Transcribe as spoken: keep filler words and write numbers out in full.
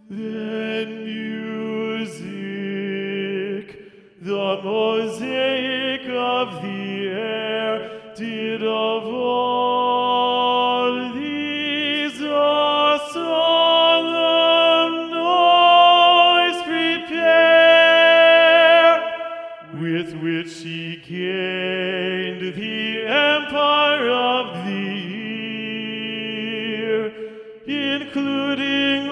Then music, the mosaic of the air, did of all these a solemn noise prepare, with which she gained the empire of the year, including